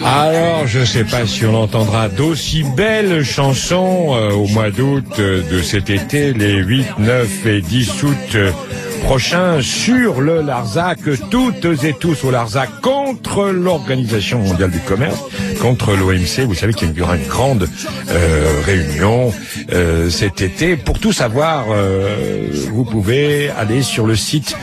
Alors, je ne sais pas si on entendra d'aussi belles chansons au mois d'août de cet été, les 8, 9 et 10 août prochains, sur le Larzac, toutes et tous au Larzac, contre l'Organisation mondiale du commerce, contre l'OMC. Vous savez qu'il y aura une grande réunion cet été. Pour tout savoir, vous pouvez aller sur le site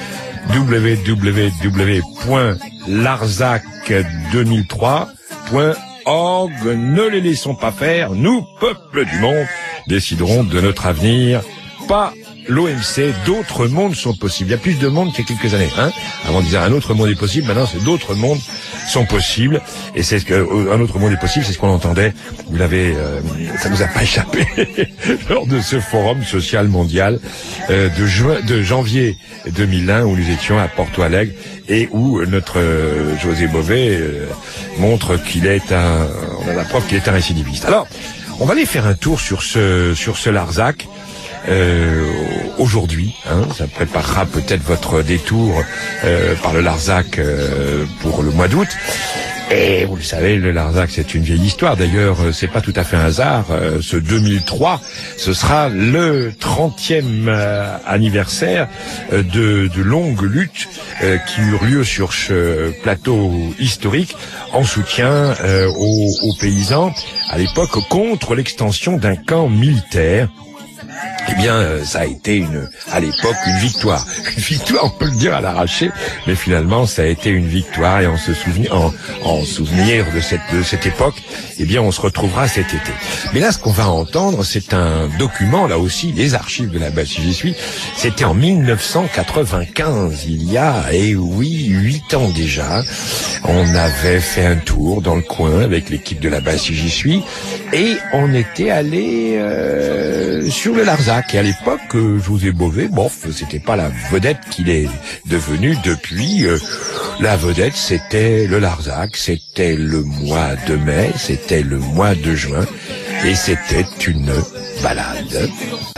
www.larzac2003.org. Ne les laissons pas faire. Nous, peuple du monde, déciderons de notre avenir. Pas l'OMC, d'autres mondes sont possibles. Il y a plus de mondes qu'il y a quelques années, hein. Avant on disait un autre monde est possible, maintenant c'est d'autres mondes sont possibles. Et c'est ce que un autre monde est possible, c'est ce qu'on entendait. Vous l'avez, ça nous a pas échappé lors de ce forum social mondial de janvier 2001 où nous étions à Porto Alegre et où notre José Bové montre qu'il est on a la preuve qu'il est un récidiviste. Alors, on va aller faire un tour sur ce Larzac. Aujourd'hui, hein, ça préparera peut-être votre détour par le Larzac pour le mois d'août. Et vous le savez, le Larzac, c'est une vieille histoire. D'ailleurs, c'est pas tout à fait un hasard. Ce 2003, ce sera le 30e anniversaire de longues luttes qui eurent lieu sur ce plateau historique en soutien aux paysans à l'époque contre l'extension d'un camp militaire. Eh bien, ça a été à l'époque une victoire. Une victoire, on peut le dire à l'arraché, mais finalement, ça a été une victoire et en souvenir de cette époque, eh bien, on se retrouvera cet été. Mais là, ce qu'on va entendre, c'est un document, là aussi, les archives de la base si j'y suis. C'était en 1995, il y a, 8 ans déjà. On avait fait un tour dans le coin avec l'équipe de la base si j'y suis et on était allé sur le Larzac. Et à l'époque, José Bové, c'était pas la vedette qu'il est devenu depuis. La vedette, c'était le Larzac, c'était le mois de mai, c'était le mois de juin, et c'était une balade.